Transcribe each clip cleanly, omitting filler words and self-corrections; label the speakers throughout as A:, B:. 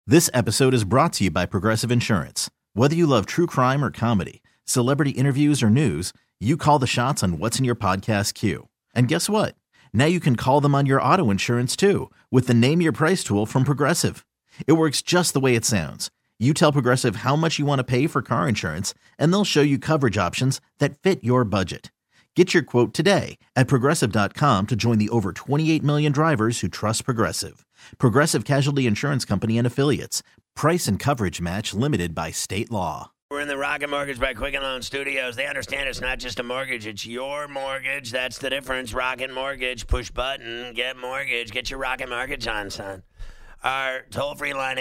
A: This episode is brought to you by Progressive Insurance. Whether you love true crime or comedy, celebrity interviews or news, you call the shots on what's in your podcast queue. And guess what? Now you can call them on your auto insurance too with the Name Your Price tool from Progressive. It works just the way it sounds. You tell Progressive how much you want to pay for car insurance, and they'll show you coverage options that fit your budget. Get your quote today at Progressive.com to join the over 28 million drivers who trust Progressive. Progressive Casualty Insurance Company and Affiliates. Price and coverage match limited by state law.
B: We're in the Rocket Mortgage by Quicken Loan Studios. They understand it's not just a mortgage, it's your mortgage. That's the difference. Rocket Mortgage. Push button, get mortgage. Get your Rocket Mortgage on, son. Our toll-free line,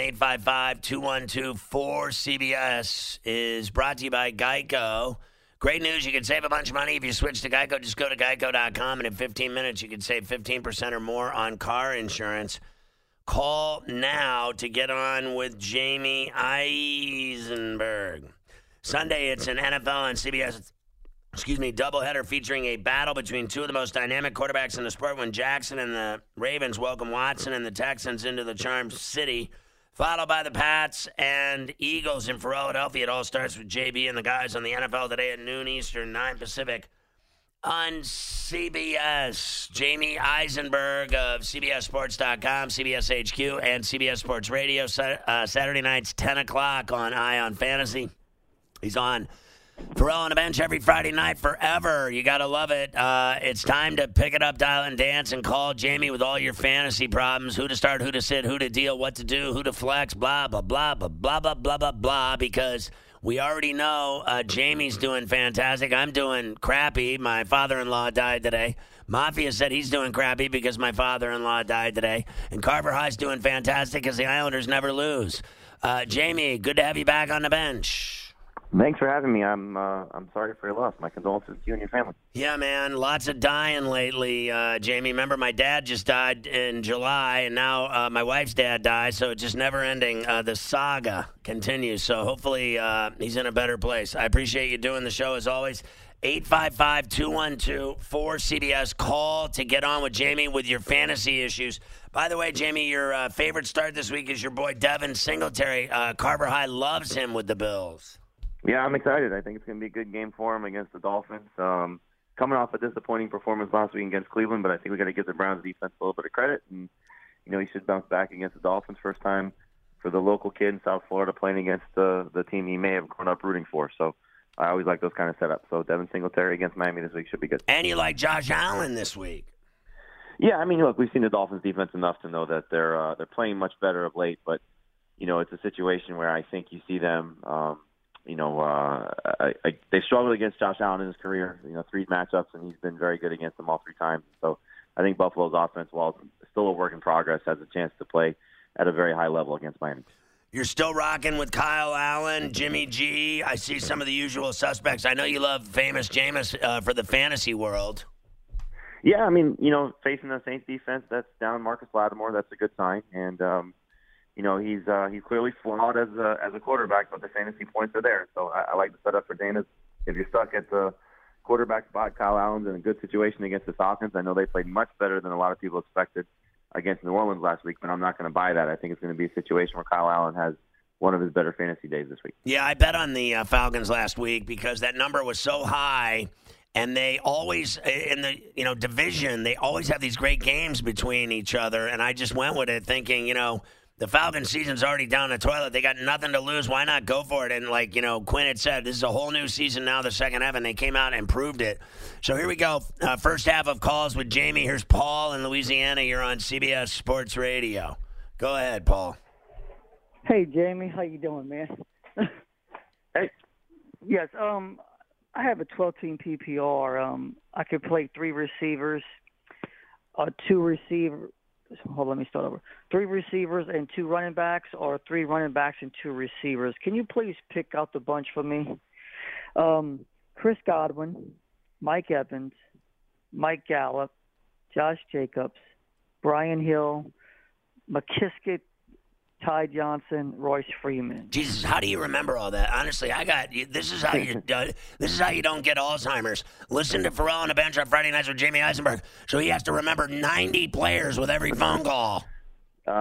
B: 855-212-4CBS, is brought to you by Geico. Great news, you can save a bunch of money if you switch to Geico. Just go to geico.com, and in 15 minutes, you can save 15% or more on car insurance. Call now to get on with Jamie Eisenberg. Sunday, it's an NFL and CBS, doubleheader featuring a battle between two of the most dynamic quarterbacks in the sport when Jackson and the Ravens welcome Watson and the Texans into the Charm City, followed by the Pats and Eagles in Philadelphia. It all starts with JB and the guys on the NFL Today at noon Eastern, 9 Pacific on CBS. Jamie Eisenberg of CBSSports.com, CBS HQ, and CBS Sports Radio. Saturday nights, 10 o'clock on Ion Fantasy. He's on Ferrall on the bench every Friday night forever. You got to love it. It's time to pick it up, dial, and dance, and call Jamie with all your fantasy problems. Who to start, who to sit, who to deal, what to do, who to flex, blah, blah, blah, blah, blah, blah, blah, blah, blah, because we already know Jamie's doing fantastic. I'm doing crappy. My father-in-law died today. Mafia said he's doing crappy because my father-in-law died today. And Carver High's doing fantastic because the Islanders never lose. Jamie, good to have you back on the bench.
C: Thanks for having me. I'm sorry for your loss. My condolences to you and your family.
B: Yeah, man. Lots of dying lately, Jamie. Remember, my dad just died in July, and now my wife's dad died, so it's just never ending. The saga continues, so hopefully he's in a better place. I appreciate you doing the show, as always. 855-212-4CBS. Call to get on with Jamie with your fantasy issues. By the way, Jamie, your favorite start this week is your boy Devin Singletary. Carver High loves him with the Bills.
C: Yeah, I'm excited. I think it's going to be a good game for him against the Dolphins. Coming off a disappointing performance last week against Cleveland, but I think we got to give the Browns defense a little bit of credit. And, you know, he should bounce back against the Dolphins. First time for the local kid in South Florida playing against the team he may have grown up rooting for. So I always like those kind of setups. So Devin Singletary against Miami this week should be good.
B: And you like Josh Allen this week.
C: Yeah, I mean, look, we've seen the Dolphins defense enough to know that they're playing much better of late. But, you know, it's a situation where I think you see them they struggled against Josh Allen in his career, 3 matchups, and he's been very good against them all 3 times. So I think Buffalo's offense, while it's still a work in progress, has a chance to play at a very high level against Miami.
B: You're still rocking with Kyle Allen, Jimmy G. I see some of the usual suspects. I know you love famous Jameis for the fantasy world.
C: Yeah, I mean, facing the Saints defense that's down Marcus Lattimore, that's a good sign. And, he's clearly flawed as a quarterback, but the fantasy points are there. So I like the setup for Dana. If you're stuck at the quarterback spot, Kyle Allen's in a good situation against the Falcons. I know they played much better than a lot of people expected against New Orleans last week, but I'm not going to buy that. I think it's going to be a situation where Kyle Allen has one of his better fantasy days this week.
B: Yeah, I bet on the Falcons last week because that number was so high. And they always, in the division, they always have these great games between each other. And I just went with it thinking, the Falcons season's already down the toilet. They got nothing to lose. Why not go for it? And Quinn had said, this is a whole new season now, the second half, and they came out and proved it. So here we go. First half of calls with Jamie. Here's Paul in Louisiana. You're on CBS Sports Radio. Go ahead, Paul.
D: Hey, Jamie. How you doing, man?
C: Hey.
D: Yes, I have a 12-team PPR. I could play 3 receivers, 2 receivers. Hold on, let me start over. 3 receivers and 2 running backs, or 3 running backs and 2 receivers. Can you please pick out the bunch for me? Chris Godwin, Mike Evans, Mike Gallup, Josh Jacobs, Brian Hill, McKissick, Ty Johnson, Royce Freeman.
B: Jesus, how do you remember all that? Honestly, this is how you don't get Alzheimer's. Listen to Ferrall on the bench on Friday nights with Jamie Eisenberg. So he has to remember 90 players with every phone call.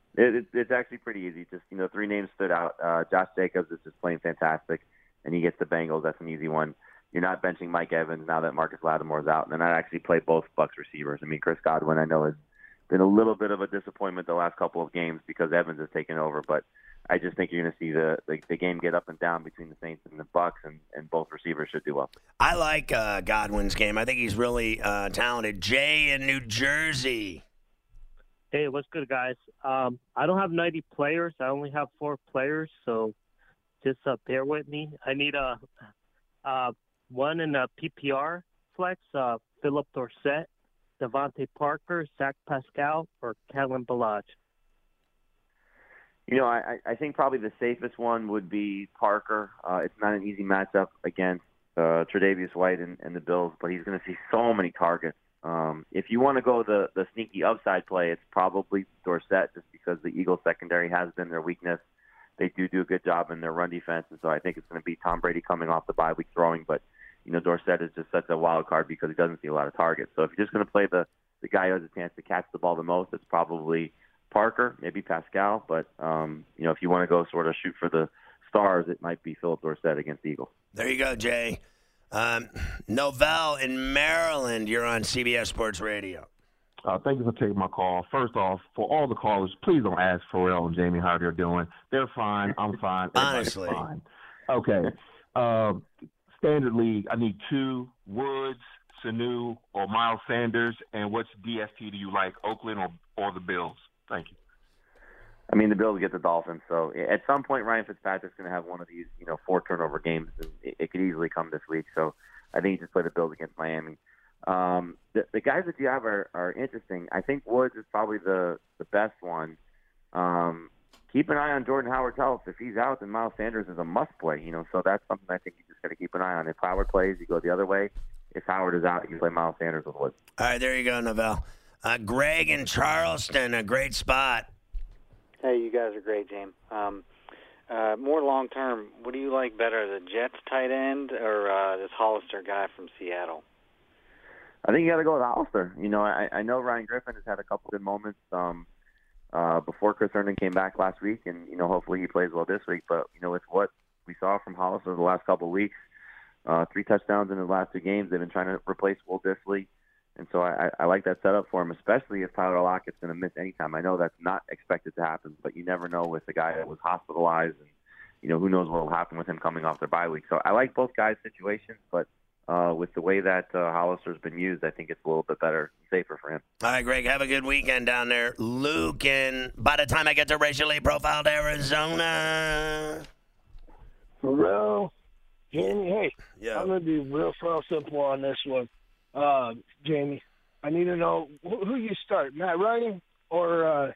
C: It's actually pretty easy. Just, three names stood out. Josh Jacobs is just playing fantastic, and he gets the Bengals. That's an easy one. You're not benching Mike Evans now that Marcus Lattimore's out. And then I actually play both Bucs receivers. I mean, Chris Godwin, I know, has been a little bit of a disappointment the last couple of games because Evans has taken over. But I just think you're going to see the game get up and down between the Saints and the Bucs, and both receivers should do well.
B: I like Godwin's game. I think he's really talented. Jay in New Jersey.
E: Hey, what's good, guys? I don't have 90 players. I only have 4 players, so just bear with me. I need one in a PPR flex, Philip Dorsett, Devontae Parker, Zach Pascal, or Kalen Ballage.
C: I think probably the safest one would be Parker. It's not an easy matchup against Tre'Davious White and the Bills, but he's going to see so many targets. If you want to go the sneaky upside play, it's probably Dorsett, just because the Eagles secondary has been their weakness. They do a good job in their run defense, and so I think it's going to be Tom Brady coming off the bye week throwing. But Dorsett is just such a wild card because he doesn't see a lot of targets. So if you're just going to play the guy who has a chance to catch the ball the most, it's probably Parker, maybe Pascal. But if you want to go sort of shoot for the stars, it might be Philip Dorsett against the Eagles.
B: There you go, Jay. Novell in Maryland, you're on CBS Sports Radio.
F: Thank you for taking my call. First off, for all the callers, please don't ask Pharrell and Jamie how they're doing. They're fine. I'm fine.
B: Honestly.
F: Fine. Okay. Standard league, I need 2, Woods, Sanu, or Miles Sanders. And which DST do you like, Oakland or the Bills? Thank you.
C: I mean, the Bills get the Dolphins, so at some point Ryan Fitzpatrick's going to have one of these, 4 turnover games. It could easily come this week, so I think you just play the Bills against Miami. The guys that you have are interesting. I think Woods is probably the best one. Keep an eye on Jordan Howard's health. If he's out, then Miles Sanders is a must-play, so that's something I think you just got to keep an eye on. If Howard plays, you go the other way. If Howard is out, you play Miles Sanders with Woods.
B: All right, there you go, Novell. Greg in Charleston, a great spot.
G: Hey, you guys are great, James. More long-term, what do you like better, the Jets tight end or this Hollister guy from Seattle?
C: I think you got to go with Hollister. I know Ryan Griffin has had a couple good moments before Chris Herndon came back last week, and, hopefully he plays well this week. But, with what we saw from Hollister the last couple of weeks, 3 touchdowns in his last 2 games, they've been trying to replace Will Dissly. And so I like that setup for him, especially if Tyler Lockett's going to miss any time. I know that's not expected to happen, but you never know with the guy that was hospitalized, and who knows what will happen with him coming off their bye week. So I like both guys' situations, but with the way that Hollister's been used, I think it's a little bit better, safer for him.
B: All right, Greg, have a good weekend down there. Luke, and by the time I get to racially profiled Arizona.
H: Pharrell, Jamie, hey,
B: yeah.
H: I'm going to be real simple on this one. Jamie, I need to know who you start, Matt Ryan or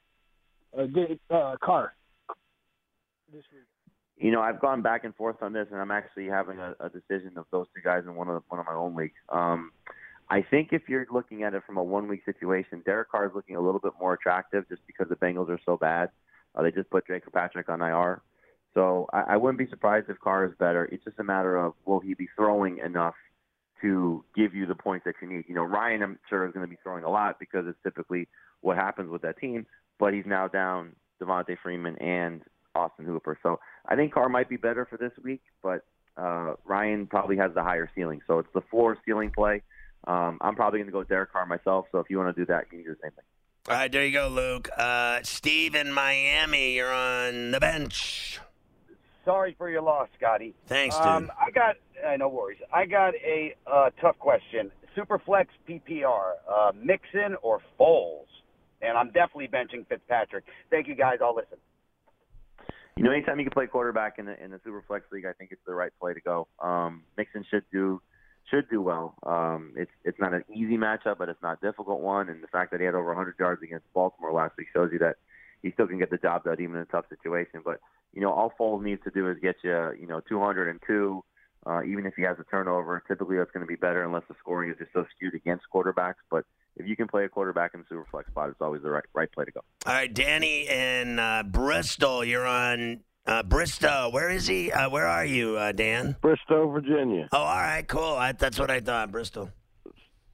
H: Carr this week.
C: I've gone back and forth on this, and I'm actually having a decision of those 2 guys in one of my own leagues. I think if you're looking at it from a 1-week situation, Derek Carr is looking a little bit more attractive just because the Bengals are so bad. They just put Drake Kirkpatrick on IR. So I wouldn't be surprised if Carr is better. It's just a matter of will he be throwing enough to give you the points that you need. Ryan, I'm sure, is going to be throwing a lot because it's typically what happens with that team, but he's now down Devontae Freeman and Austin Hooper. So I think Carr might be better for this week, but Ryan probably has the higher ceiling. So it's the floor ceiling play. I'm probably going to go Derek Carr myself, so if you want to do that, you can do the same thing.
B: All right, there you go, Luke. Steve in Miami, you're on the bench.
I: Sorry for your loss, Scotty.
B: Thanks, dude.
I: No worries. I got a tough question. Superflex PPR, Mixon or Foles? And I'm definitely benching Fitzpatrick. Thank you, guys. I'll listen.
C: Anytime you can play quarterback in the Superflex league, I think it's the right play to go. Mixon should do well. It's not an easy matchup, but it's not a difficult one. And the fact that he had over 100 yards against Baltimore last week shows you that he still can get the job done even in a tough situation. But all Foles needs to do is get you 202. Even if he has a turnover, typically that's going to be better unless the scoring is just so skewed against quarterbacks. But if you can play a quarterback in the Superflex spot, it's always the right play to go.
B: All right, Danny in Bristol. You're on Bristow. Where is he? Where are you, Dan?
J: Bristow, Virginia.
B: Oh, all right, cool. That's what I thought, Bristol.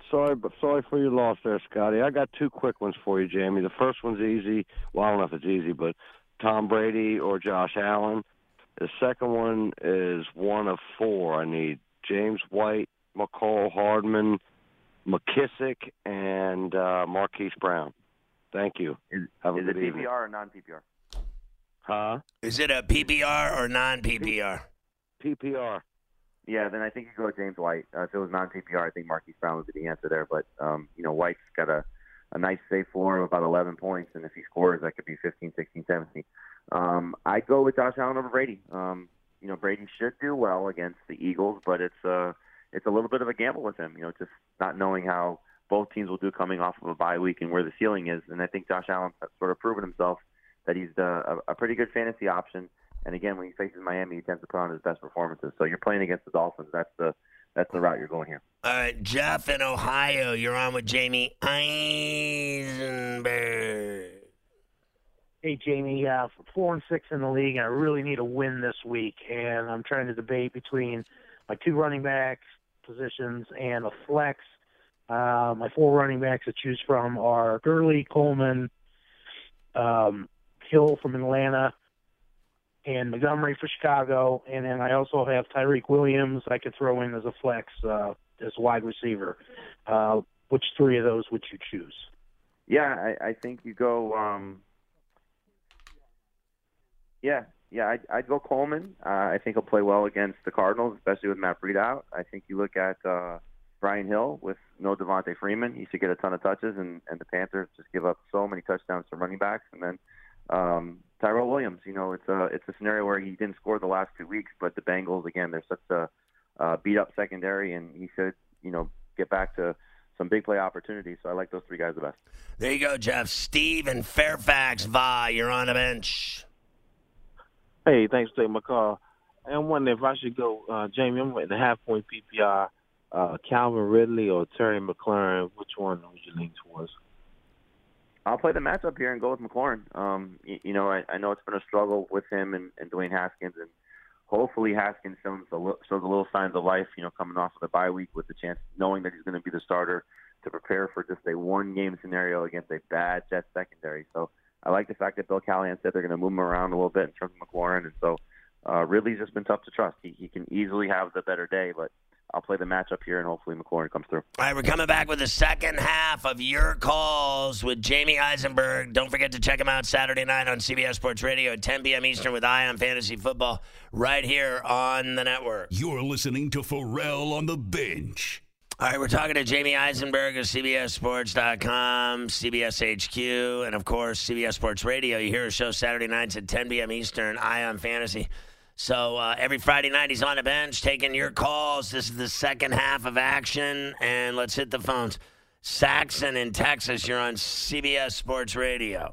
J: sorry for your loss there, Scotty. I got two quick ones for you, Jamie. The first one's easy. Well, I don't know if it's easy, but Tom Brady or Josh Allen. The second one is one of four. I need James White, McCall Hardman, McKissick, and Marquise Brown. Thank you. Have a
C: Is
J: good
C: it
J: evening.
C: PPR or non-PPR?
J: Huh?
B: Is it a PPR or non-PPR?
J: PPR.
C: Yeah, then I think you go with James White. If it was non-PPR, I think Marquise Brown would be the answer there. But, White's got a nice safe floor of about 11 points, and if he scores, that could be 15, 16, 17. I'd go with Josh Allen over Brady. Brady should do well against the Eagles, but it's a little bit of a gamble with him, just not knowing how both teams will do coming off of a bye week and where the ceiling is. And I think Josh Allen has sort of proven himself that he's a pretty good fantasy option. And again, when he faces Miami, he tends to put on his best performances. So you're playing against the Dolphins. That's the route you're going here.
B: All right, Jeff in Ohio, you're on with Jamie Eisenberg.
K: Hey, Jamie, 4-6 in the league, and I really need a win this week. And I'm trying to debate between my two running backs positions and a flex. My four running backs to choose from are Gurley, Coleman, Hill from Atlanta, and Montgomery for Chicago. And then I also have Tyreek Williams I could throw in as a flex as wide receiver. Which three of those would you choose?
C: Yeah, I think you go I'd go Coleman. I think he'll play well against the Cardinals, especially with Matt Breida out. I think you look at Brian Hill with no Devontae Freeman. He should get a ton of touches, and the Panthers just give up so many touchdowns to running backs. And then Tyrell Williams, it's a scenario where he didn't score the last 2 weeks, but the Bengals, again, they're such a beat-up secondary, and he should, get back to some big play opportunities. So I like those three guys the best.
B: There you go, Jeff. Steve in Fairfax, you're on a bench.
L: Hey, thanks for taking my call. I'm wondering if I should go, Jamie, I'm at the half-point PPR, Calvin Ridley or Terry McLaurin. Which one would you lean towards?
C: I'll play the matchup here and go with McLaurin. I know it's been a struggle with him and Dwayne Haskins, and hopefully Haskins shows a little signs of life, coming off of the bye week with the chance, knowing that he's going to be the starter to prepare for just a one-game scenario against a bad Jets secondary. So I like the fact that Bill Callahan said they're going to move him around a little bit in terms of McLaurin, and so Ridley's just been tough to trust. He can easily have the better day, but I'll play the matchup here, and hopefully McLaurin comes through.
B: All right, we're coming back with the second half of your calls with Jamie Eisenberg. Don't forget to check him out Saturday night on CBS Sports Radio at 10 p.m. Eastern with Eye on Fantasy Football right here on the network.
M: You're listening to Pharrell on the Bench.
B: All right, we're talking to Jamie Eisenberg of CBSSports.com, CBS HQ, and, of course, CBS Sports Radio. You hear his show Saturday nights at 10 p.m. Eastern, Eye on Fantasy. So every Friday night he's on the bench taking your calls. This is the second half of action, and let's hit the phones. Saxon in Texas, you're on CBS Sports Radio.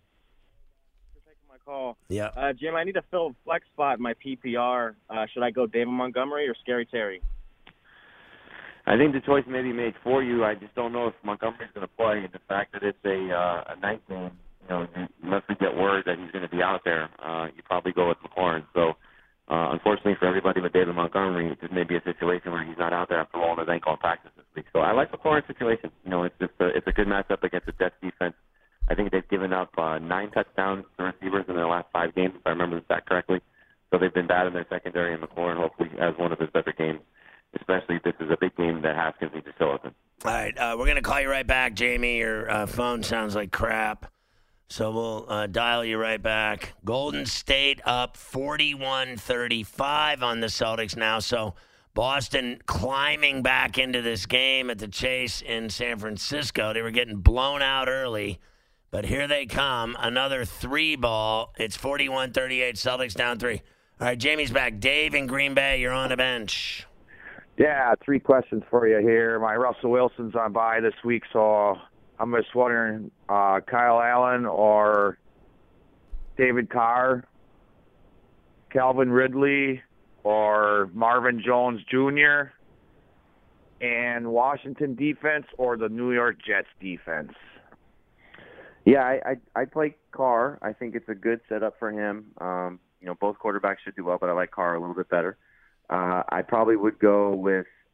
N: My call.
B: Yeah.
N: Jim, I need to fill a flex spot in my PPR. Should I go David Montgomery or Scary Terry?
C: I think the choice may be made for you. I just don't know if Montgomery's going to play, and the fact that it's a night game, unless we get word that he's going to be out there, you probably go with McLaurin. So, unfortunately for everybody with David Montgomery, this may be a situation where he's not out there after rolling his ankle in practice this week. So I like McLaurin's situation. It's a good matchup against the Jets defense. I think they've given up 9 touchdowns to receivers in their last 5 games, if I remember the stat correctly. So they've been bad in their secondary, and McLaurin hopefully has one of his better games, especially if this is a big game that Haskins needs to show us in.
B: All right, we're going to call you right back, Jamie. Your phone sounds like crap. So we'll dial you right back. Golden State up 41-35 on the Celtics now. So Boston climbing back into this game at the Chase in San Francisco. They were getting blown out early, but here they come. Another 3-ball. It's 41-38. Celtics down 3. All right, Jamie's back. Dave in Green Bay, you're on the bench.
O: Yeah, 3 questions for you here. My Russell Wilson's on bye this week, so I'm just wondering, Kyle Allen or David Carr, Calvin Ridley or Marvin Jones Jr., and Washington defense or the New York Jets defense?
C: Yeah, I'd play Carr. I think it's a good setup for him. Both quarterbacks should do well, but I like Carr a little bit better. I probably would go with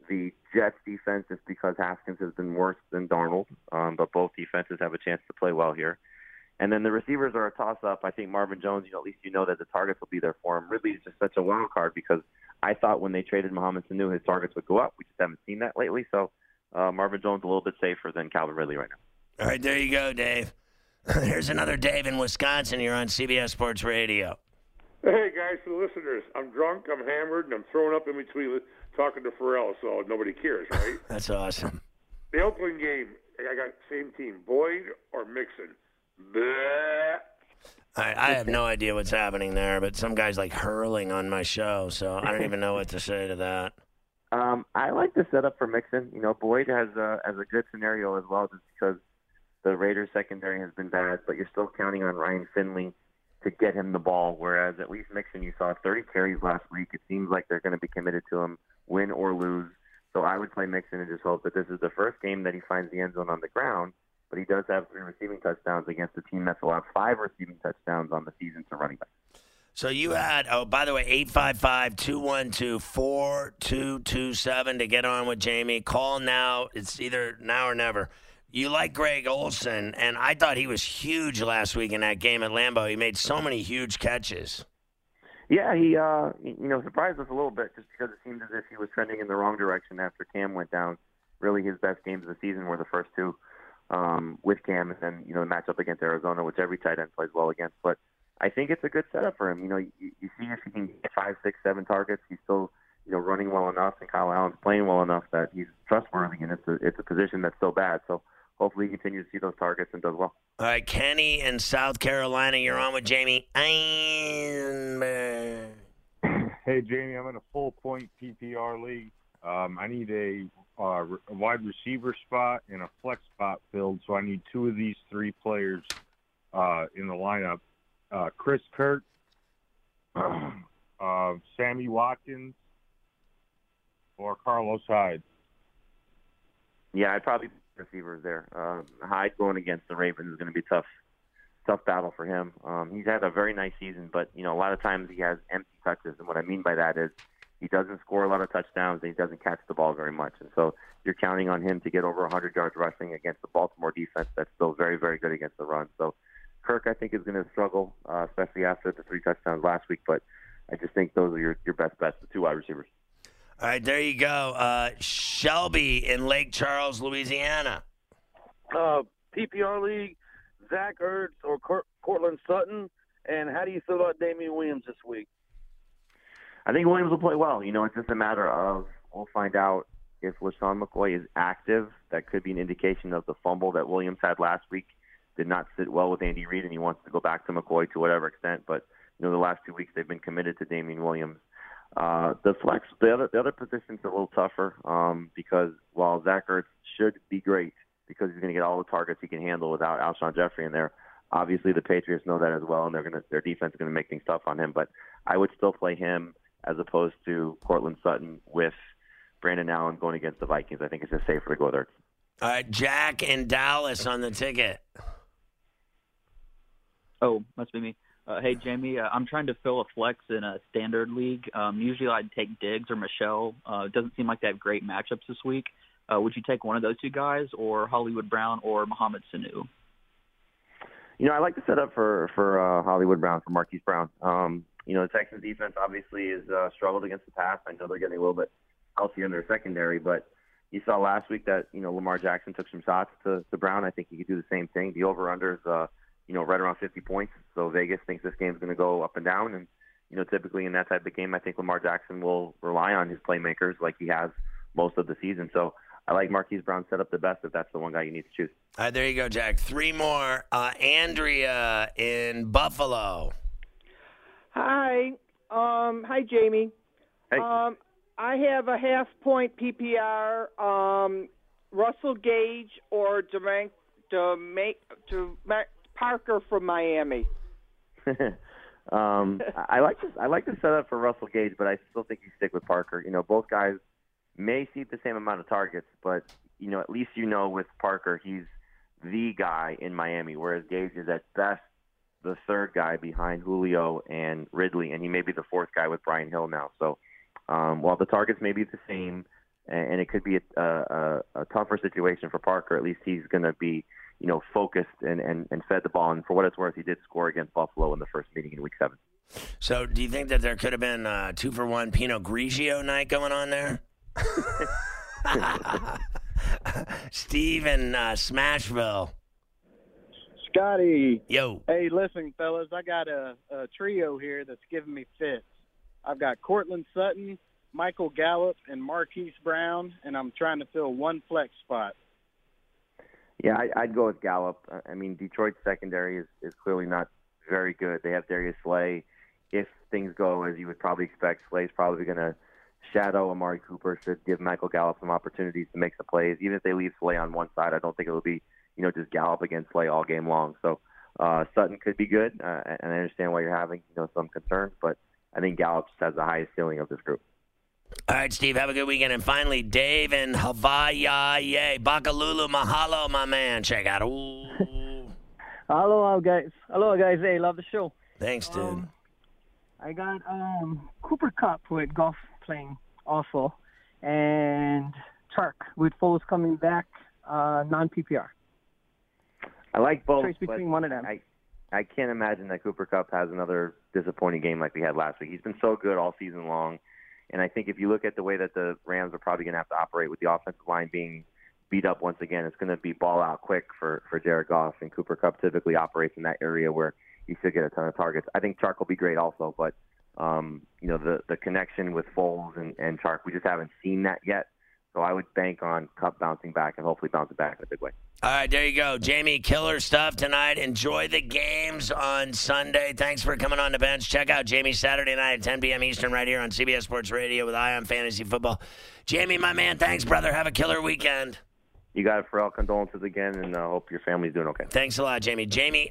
C: the Jets defense just because Haskins has been worse than Darnold, but both defenses have a chance to play well here. And then the receivers are a toss-up. I think Marvin Jones, at least that the targets will be there for him. Ridley is just such a wild card because I thought when they traded Mohamed Sanu, his targets would go up. We just haven't seen that lately. So Marvin Jones a little bit safer than Calvin Ridley right now.
B: All right, there you go, Dave. Here's another Dave in Wisconsin. You're on CBS Sports Radio.
P: Hey, guys, to the listeners, I'm drunk, I'm hammered, and I'm throwing up in between talking to Pharrell, so nobody cares, right?
B: That's awesome.
P: The Oakland game, I got same team, Boyd or Mixon? Bleh.
B: I have no idea what's happening there, but some guy's like hurling on my show, so I don't even know what to say to that.
C: I like the setup for Mixon. Boyd has a good scenario as well just because the Raiders secondary has been bad, but you're still counting on Ryan Finley to get him the ball, whereas at least Mixon, you saw 30 carries last week. It seems like they're going to be committed to him, win or lose. So I would play Mixon and just hope that this is the first game that he finds the end zone on the ground, but he does have 3 receiving touchdowns against a team that's allowed 5 receiving touchdowns on the season to running back.
B: So you had, by the way, 855-212-4227 to get on with Jamie. Call now. It's either now or never. You like Greg Olsen, and I thought he was huge last week in that game at Lambeau. He made so many huge catches.
C: Yeah, he surprised us a little bit just because it seemed as if he was trending in the wrong direction after Cam went down. Really, his best games of the season were the first 2 with Cam, and then the matchup against Arizona, which every tight end plays well against. But I think it's a good setup for him. You see if he can get 5, 6, 7 targets. He's still running well enough, and Kyle Allen's playing well enough that he's trustworthy, and it's a position that's so bad. So hopefully he continues to see those targets and does well.
B: All right, Kenny in South Carolina, you're on with Jamie Einberg.
Q: Hey, Jamie, I'm in a full-point PPR league. I need a wide receiver spot and a flex spot filled, so I need 2 of these 3 players in the lineup. Chris Kirk, Sammy Watkins, or Carlos Hyde.
C: Yeah, I'd probably receivers there. Hyde going against the Ravens is going to be a tough battle for him. He's had a very nice season, but a lot of times he has empty touches, and what I mean by that is he doesn't score a lot of touchdowns and he doesn't catch the ball very much, and so you're counting on him to get over 100 yards rushing against the Baltimore defense that's still very, very good against the run. So Kirk, I think, is going to struggle, especially after the 3 touchdowns last week, but I just think those are your best bets, the 2 wide receivers.
B: All right, there you go. Shelby in Lake Charles, Louisiana.
R: PPR league, Zach Ertz or Cortland Sutton, and how do you feel about Damian Williams this week?
C: I think Williams will play well. It's just a matter of we'll find out if LaShawn McCoy is active. That could be an indication of the fumble that Williams had last week. Did not sit well with Andy Reid, and he wants to go back to McCoy to whatever extent. But the last 2 weeks they've been committed to Damian Williams. The flex, the other position's a little tougher because while Zach Ertz should be great because he's going to get all the targets he can handle without Alshon Jeffrey in there, obviously the Patriots know that as well, and their defense is going to make things tough on him. But I would still play him as opposed to Cortland Sutton with Brandon Allen going against the Vikings. I think it's just safer to go there.
B: All right, Jack in Dallas on the ticket.
S: Oh, must be me. Hey, Jamie, I'm trying to fill a flex in a standard league. Usually I'd take Diggs or Michelle. It doesn't seem like they have great matchups this week. Would you take one of those 2 guys or Hollywood Brown or Mohamed Sanu?
C: I like to set up for Hollywood Brown, for Marquise Brown. The Texans defense obviously has struggled against the pass. I know they're getting a little bit healthier in their secondary, but you saw last week that, Lamar Jackson took some shots to Brown. I think he could do the same thing. The over-under is right around 50 points. So Vegas thinks this game's going to go up and down. And, typically in that type of game, I think Lamar Jackson will rely on his playmakers like he has most of the season. So I like Marquise Brown set up the best if that's the one guy you need to choose.
B: All right, there you go, Jack. 3 more. Andrea in Buffalo.
T: Hi. Hi, Jamie.
C: Hey.
T: I have a half-point PPR, Russell Gage or Parker from Miami.
C: I like to set up for Russell Gage, but I still think you stick with Parker. Both guys may see the same amount of targets, but at least with Parker he's the guy in Miami, whereas Gage is at best the 3rd guy behind Julio and Ridley, and he may be the 4th guy with Brian Hill now. So while the targets may be the same, and it could be a tougher situation for Parker. At least he's going to be, focused and fed the ball. And for what it's worth, he did score against Buffalo in the first meeting in Week 7.
B: So do you think that there could have been 2-for-1 Pinot Grigio night going on there? Steve in Smashville.
U: Scotty.
B: Yo.
U: Hey, listen, fellas, I got a trio here that's giving me fits. I've got Cortland Sutton, Michael Gallup, and Marquise Brown, and I'm trying to fill one flex spot.
C: Yeah, I'd go with Gallup. I mean, Detroit's secondary is clearly not very good. They have Darius Slay. If things go as you would probably expect, Slay's probably going to shadow Amari Cooper, should give Michael Gallup some opportunities to make some plays. Even if they leave Slay on one side, I don't think it'll be, just Gallup against Slay all game long. So Sutton could be good, and I understand why you're having, some concerns, but I think Gallup just has the highest ceiling of this group.
B: All right, Steve, have a good weekend. And finally, Dave in Hawaii. Bakalulu, mahalo, my man. Check out. Ooh.
V: Hello, guys. Hey, love the show.
B: Thanks, dude.
V: I got Cooper Kupp with golf playing also, and Chark with Foles coming back, non-PPR.
C: I like both.
V: Choice between one of them.
C: I can't imagine that Cooper Kupp has another disappointing game like we had last week. He's been so good all season long. And I think if you look at the way that the Rams are probably going to have to operate with the offensive line being beat up once again, it's going to be ball out quick for Jared Goff. And Cooper Kupp typically operates in that area where he should get a ton of targets. I think Chark will be great also, but the connection with Foles and Chark, we just haven't seen that yet. So I would bank on Kupp bouncing back and hopefully bouncing back in a big way.
B: All right, there you go. Jamie, killer stuff tonight. Enjoy the games on Sunday. Thanks for coming on the bench. Check out Jamie Saturday night at 10 p.m. Eastern right here on CBS Sports Radio with Eye on Fantasy Football. Jamie, my man, thanks, brother. Have a killer weekend.
C: You got it, Pharrell. Condolences again, and I hope your family's doing okay.
B: Thanks a lot, Jamie. Jamie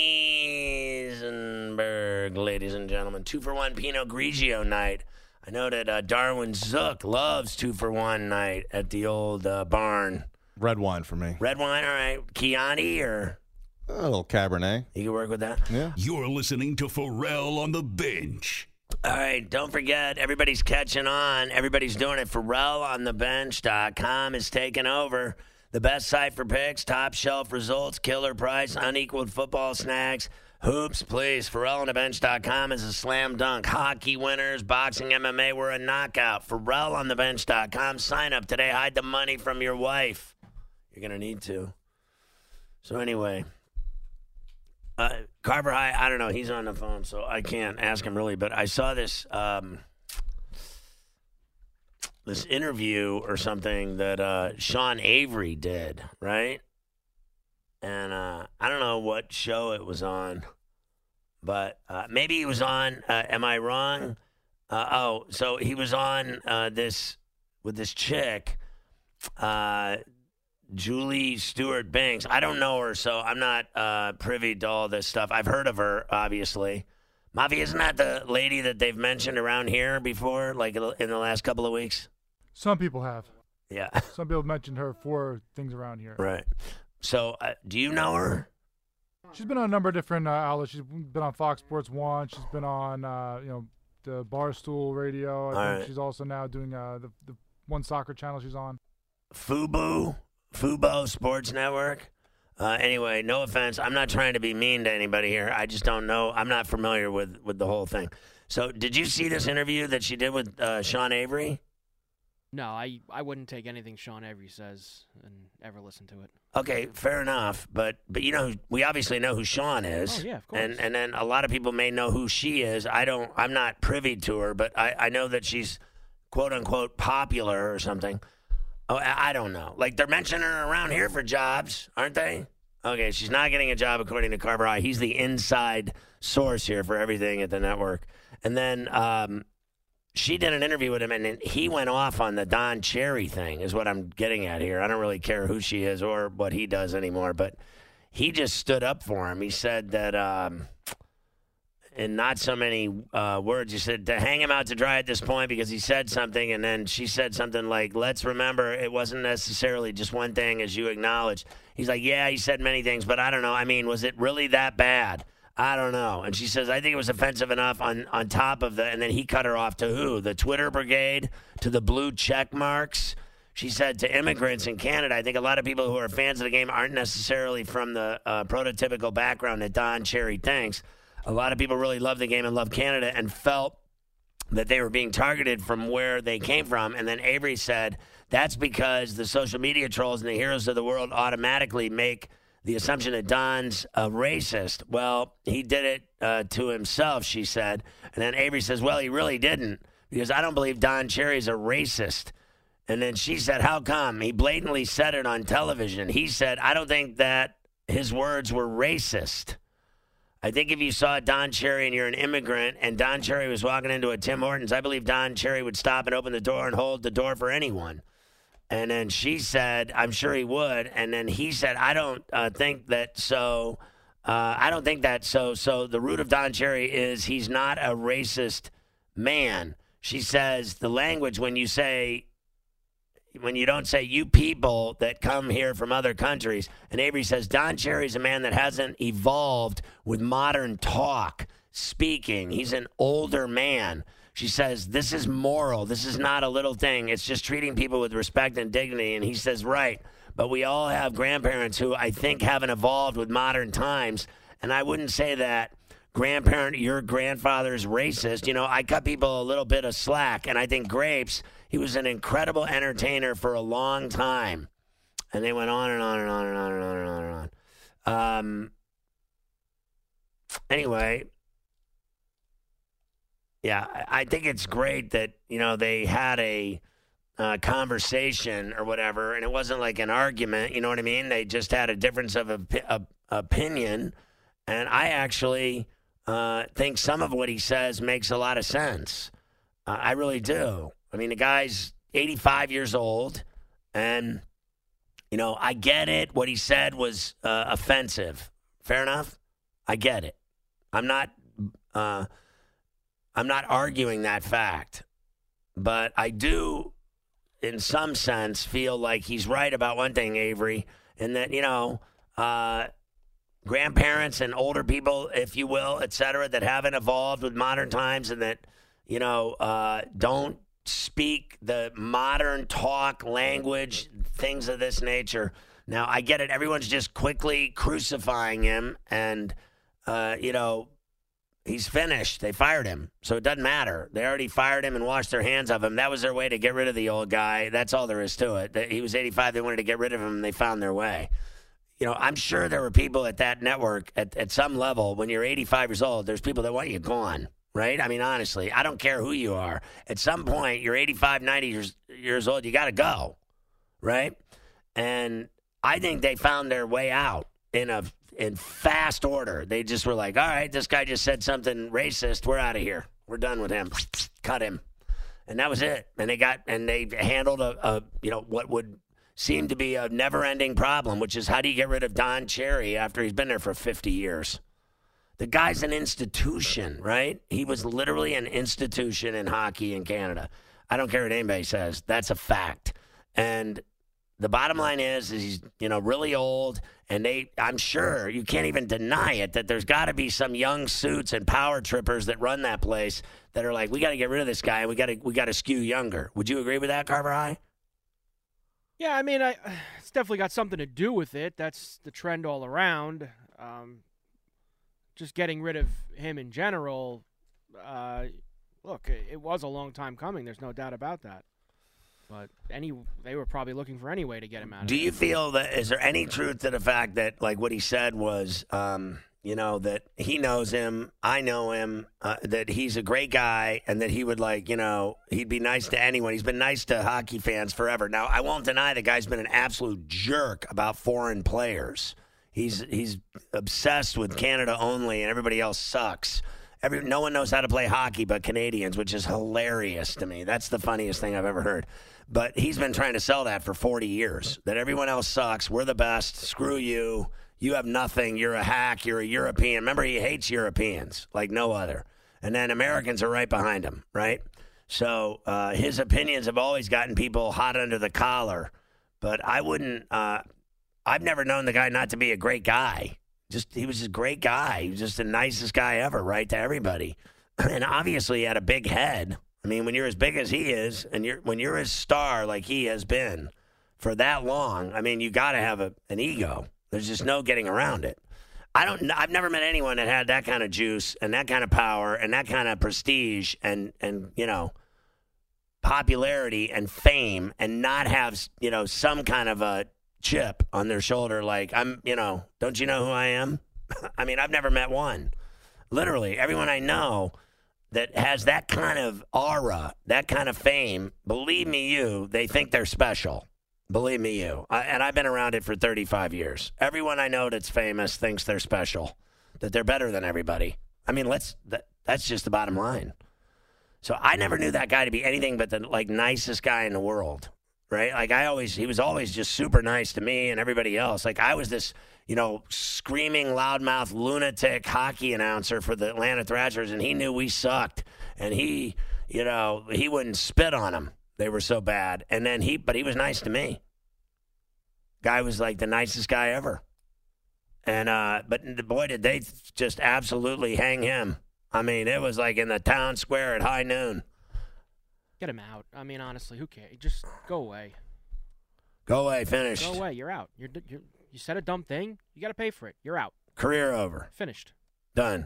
B: Eisenberg, ladies and gentlemen. 2-for-1 Pinot Grigio night. I know that Darwin Zook loves 2-for-1 night at the old barn.
W: Red wine for me.
B: Red wine, all right. Chianti or?
W: A little Cabernet.
B: You can work with that?
W: Yeah.
M: You're listening to Pharrell on the Bench.
B: All right, don't forget, everybody's catching on. Everybody's doing it. PharrellOnTheBench.com is taking over. The best site for picks, top shelf results, killer price, unequaled football snacks. Hoops, please. PharrellOnTheBench.com is a slam dunk. Hockey winners, boxing, MMA, we're a knockout. PharrellOnTheBench.com. Sign up today. Hide the money from your wife. You're going to need to. So anyway, Carver High, I don't know. He's on the phone, so I can't ask him really. But I saw this this interview or something that Sean Avery did, right? And I don't know what show it was on, but maybe he was on, am I wrong? So he was on this with this chick, Julie Stewart Banks. I don't know her, so I'm not privy to all this stuff. I've heard of her, obviously. Mavi, isn't that the lady that they've mentioned around here before, like in the last couple of weeks?
X: Some people have.
B: Yeah.
X: Some people mentioned her for things around here.
B: Right. So, do you know her?
X: She's been on a number of different outlets. She's been on Fox Sports 1. She's been on, the Barstool Radio. I think she's also now doing the one soccer channel she's on.
B: Fubo Sports Network. Anyway, no offense. I'm not trying to be mean to anybody here. I just don't know. I'm not familiar with the whole thing. So, did you see this interview that she did with Sean Avery?
Y: No, I wouldn't take anything Sean Avery says and ever listen to it.
B: Okay, fair enough. But you know, we obviously know who Sean is.
Y: Oh, yeah, of course.
B: And then a lot of people may know who she is. I'm not privy to her, but I know that she's quote unquote popular or something. Oh, I don't know. Like, they're mentioning her around here for jobs, aren't they? Okay, she's not getting a job according to Carver High. He's the inside source here for everything at the network. And then she did an interview with him, and he went off on the Don Cherry thing, is what I'm getting at here. I don't really care who she is or what he does anymore, but he just stood up for him. He said that, in not so many words, he said to hang him out to dry at this point because he said something, and then she said something like, let's remember it wasn't necessarily just one thing, as you acknowledged. He's like, yeah, he said many things, but I don't know. I mean, was it really that bad? I don't know. And she says, I think it was offensive enough on top of and then he cut her off to who? The Twitter brigade, to the blue check marks. She said to immigrants in Canada, I think a lot of people who are fans of the game aren't necessarily from the prototypical background that Don Cherry thinks. A lot of people really love the game and love Canada and felt that they were being targeted from where they came from. And then Avery said, that's because the social media trolls and the heroes of the world automatically make the assumption that Don's a racist. Well, he did it to himself, she said. And then Avery says, well, he really didn't, because I don't believe Don Cherry's a racist. And then she said, how come? He blatantly said it on television. He said, I don't think that his words were racist. I think if you saw Don Cherry and you're an immigrant and Don Cherry was walking into a Tim Hortons, I believe Don Cherry would stop and open the door and hold the door for anyone. And then she said, I'm sure he would. And then he said, I don't think that so. I don't think that so. So the root of Don Cherry is he's not a racist man. She says the language when you don't say you people that come here from other countries. And Avery says Don Cherry's a man that hasn't evolved with modern talk, speaking. He's an older man. She says, this is moral. This is not a little thing. It's just treating people with respect and dignity. And he says, right. But we all have grandparents who I think haven't evolved with modern times. And I wouldn't say that your grandfather's racist. You know, I cut people a little bit of slack. And I think Grapes, he was an incredible entertainer for a long time. And they went on and on and on and on and on and on and on. Anyway. Yeah, I think it's great that, they had a conversation or whatever, and it wasn't like an argument, you know what I mean? They just had a difference of opinion, and I actually think some of what he says makes a lot of sense. I really do. I mean, the guy's 85 years old, and, I get it. What he said was offensive. Fair enough? I get it. I'm not arguing that fact, but I do, in some sense, feel like he's right about one thing, Avery, and that, grandparents and older people, if you will, et cetera, that haven't evolved with modern times and that, don't speak the modern talk language, things of this nature. Now, I get it. Everyone's just quickly crucifying him and, he's finished. They fired him. So it doesn't matter. They already fired him and washed their hands of him. That was their way to get rid of the old guy. That's all there is to it. He was 85. They wanted to get rid of him, and they found their way. I'm sure there were people at that network at some level, when you're 85 years old, there's people that want you gone, right? I mean, honestly, I don't care who you are. At some point, you're 85, 90 years old, you got to go, right? And I think they found their way out in fast order. They just were like, all right, this guy just said something racist. We're out of here. We're done with him. Cut him. And that was it. And they handled what would seem to be a never-ending problem, which is how do you get rid of Don Cherry after he's been there for 50 years? The guy's an institution, right? He was literally an institution in hockey in Canada. I don't care what anybody says. That's a fact. And the bottom line is he's, really old, and I'm sure you can't even deny it that there's got to be some young suits and power trippers that run that place that are like, we got to get rid of this guy, and we got to skew younger. Would you agree with that, Carver High?
Y: Yeah, I mean, it's definitely got something to do with it. That's the trend all around. Just getting rid of him in general, look, it was a long time coming. There's no doubt about that. But they were probably looking for any way to get him out of
B: Do you feel that, is there any truth to the fact that, like, what he said was, that he knows him, I know him, that he's a great guy, and that he would, he'd be nice to anyone. He's been nice to hockey fans forever. Now, I won't deny the guy's been an absolute jerk about foreign players. He's obsessed with Canada only, and everybody else sucks. No one knows how to play hockey but Canadians, which is hilarious to me. That's the funniest thing I've ever heard. But he's been trying to sell that for 40 years, that everyone else sucks. We're the best. Screw you. You have nothing. You're a hack. You're a European. Remember, he hates Europeans like no other. And then Americans are right behind him, right? So his opinions have always gotten people hot under the collar. But I wouldn't I've never known the guy not to be a great guy. he was a great guy. He was just the nicest guy ever, right, to everybody. And obviously he had a big head. I mean, when you're as big as he is, and when you're a star like he has been for that long, I mean, you got to have an ego. There's just no getting around it. I've never met anyone that had that kind of juice and that kind of power and that kind of prestige and popularity and fame and not have, some kind of a chip on their shoulder like, don't you know who I am? I mean, I've never met one. Literally, everyone I know that has that kind of aura, that kind of fame, believe me, they think they're special. Believe me, and I've been around it for 35 years. Everyone I know that's famous thinks they're special, that they're better than everybody. I mean, that's just the bottom line. So I never knew that guy to be anything but the nicest guy in the world, right? Like he was always just super nice to me and everybody else. Like I was this, screaming loudmouth lunatic hockey announcer for the Atlanta Thrashers, and he knew we sucked, and he wouldn't spit on them. They were so bad. And then but he was nice to me. Guy was like the nicest guy ever. And, but boy, did they just absolutely hang him. I mean, it was like in the town square at high noon.
Y: Get him out. I mean, honestly, who cares? Just go away.
B: Go away, finished.
Y: Go away, you're out. You said a dumb thing, you got to pay for it. You're out.
B: Career over.
Y: Finished.
B: Done.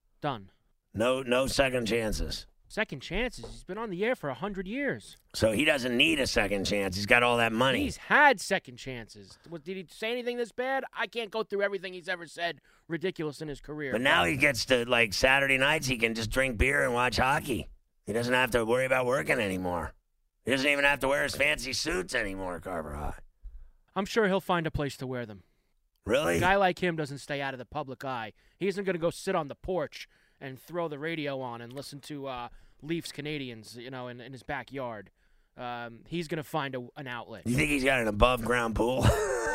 Y: No
B: second chances.
Y: Second chances? He's been on the air for 100 years.
B: So he doesn't need a second chance. He's got all that money.
Y: He's had second chances. Did he say anything this bad? I can't go through everything he's ever said ridiculous in his career.
B: But now he gets to, Saturday nights, he can just drink beer and watch hockey. He doesn't have to worry about working anymore. He doesn't even have to wear his fancy suits anymore, Carver High.
Y: I'm sure he'll find a place to wear them.
B: Really?
Y: A guy like him doesn't stay out of the public eye. He isn't going to go sit on the porch and throw the radio on and listen to Leafs Canadians, in his backyard. He's going to find an outlet.
B: You think he's got an above-ground pool?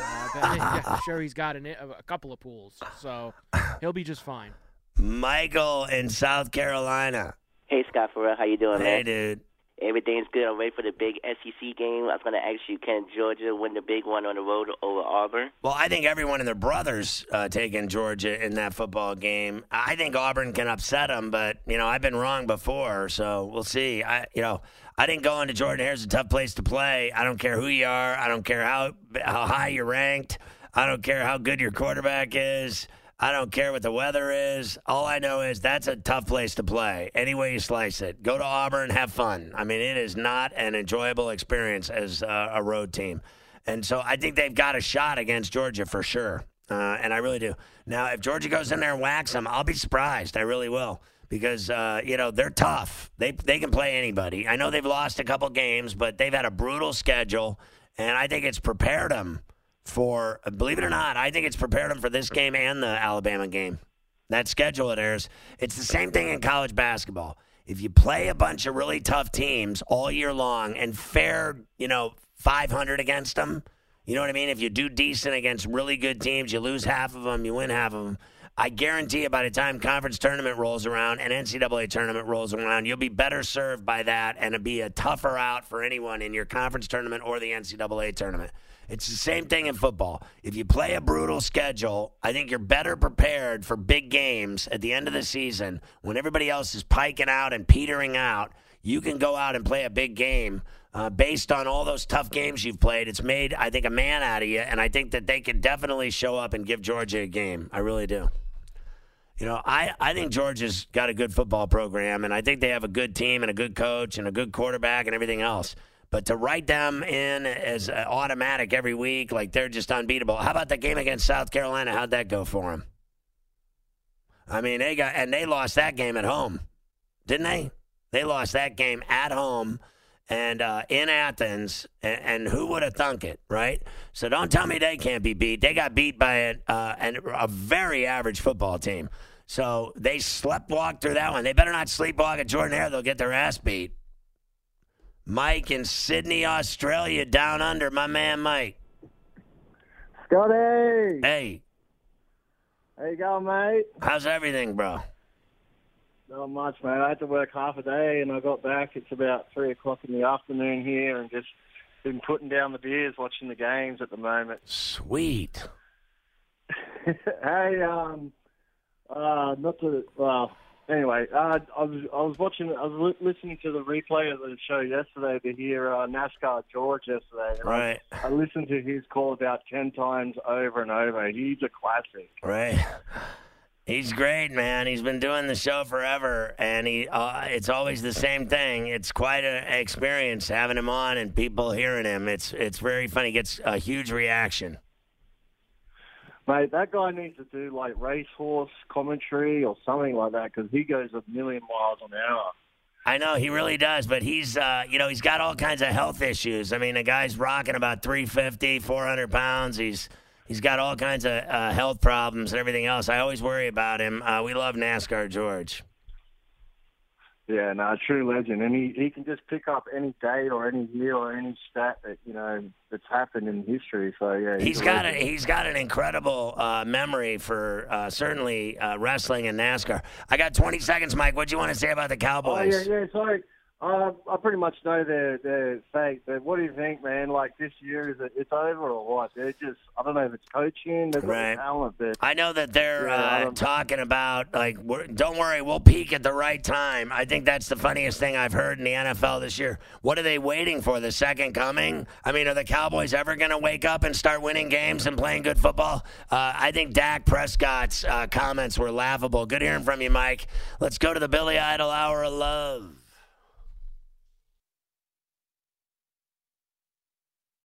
Y: I'm sure he's got a couple of pools, so he'll be just fine.
B: Michael in South Carolina.
A: Hey, Scott Farrell, how you doing, man?
B: Hey, dude.
A: Everything's good. I'm ready for the big SEC game. I was going to ask you, can Georgia win the big one on the road over Auburn?
B: Well, I think everyone and their brothers taking Georgia in that football game. I think Auburn can upset them, but, I've been wrong before, so we'll see. I didn't go into Jordan Hare's a tough place to play. I don't care who you are. I don't care how high you're ranked. I don't care how good your quarterback is. I don't care what the weather is. All I know is that's a tough place to play. Any way you slice it. Go to Auburn, have fun. I mean, it is not an enjoyable experience as a road team. And so I think they've got a shot against Georgia for sure. And I really do. Now, if Georgia goes in there and whacks them, I'll be surprised. I really will. Because, they're tough. They can play anybody. I know they've lost a couple games, but they've had a brutal schedule. And I think it's prepared them for, believe it or not, I think it's prepared them for this game and the Alabama game. That schedule it airs. It's the same thing in college basketball. If you play a bunch of really tough teams all year long and fare, 500 against them, you know what I mean? If you do decent against really good teams, you lose half of them, you win half of them. I guarantee you by the time conference tournament rolls around and NCAA tournament rolls around, you'll be better served by that, and it'll be a tougher out for anyone in your conference tournament or the NCAA tournament. It's the same thing in football. If you play a brutal schedule, I think you're better prepared for big games at the end of the season when everybody else is piking out and petering out. You can go out and play a big game based on all those tough games you've played. It's made, I think, a man out of you, and I think that they can definitely show up and give Georgia a game. I really do. I think Georgia's got a good football program, and I think they have a good team and a good coach and a good quarterback and everything else. But to write them in as automatic every week, like they're just unbeatable. How about that game against South Carolina? How'd that go for them? I mean, they lost that game at home, didn't they? They lost that game at home and in Athens, and who would have thunk it, right? So don't tell me they can't be beat. They got beat by a very average football team. So they sleptwalked through that one. They better not sleepwalk at Jordan Hare. They'll get their ass beat. Mike in Sydney, Australia, down under. My man, Mike.
D: Scotty!
B: Hey.
D: How you going, mate?
B: How's everything, bro?
D: Not much, mate. I had to work half a day, and I got back. It's about 3 o'clock in the afternoon here, and just been putting down the beers, watching the games at the moment.
B: Sweet.
D: Hey, anyway, I was listening to the replay of the show yesterday to hear NASCAR George yesterday. And
B: Right.
D: I listened to his call about 10 times over and over. He's a classic.
B: Right. He's great, man. He's been doing the show forever, and it's always the same thing. It's quite an experience having him on and people hearing him. It's very funny. He gets a huge reaction.
D: Mate, that guy needs to do like racehorse commentary or something like that because he goes a million miles an hour.
B: I know, he really does, but he's got all kinds of health issues. I mean, the guy's rocking about 350, 400 pounds. He's got all kinds of health problems and everything else. I always worry about him. We love NASCAR George.
D: Yeah, no, true legend. And he can just pick up any date or any year or any stat that, that's happened in history. So, yeah.
B: He's got an incredible memory for certainly wrestling and NASCAR. I got 20 seconds, Mike. What do you want to say about the Cowboys?
D: Oh, yeah. Sorry. I pretty much know they're fake, but what do you think, man? Like, this year, it's over or what? They're just, I don't know if it's coaching, they've got
B: Right.
D: talent, but...
B: I know that they're talking about, don't worry, we'll peak at the right time. I think that's the funniest thing I've heard in the NFL this year. What are they waiting for, the second coming? I mean, are the Cowboys ever going to wake up and start winning games and playing good football? I think Dak Prescott's comments were laughable. Good hearing from you, Mike. Let's go to the Billy Idol Hour of Love.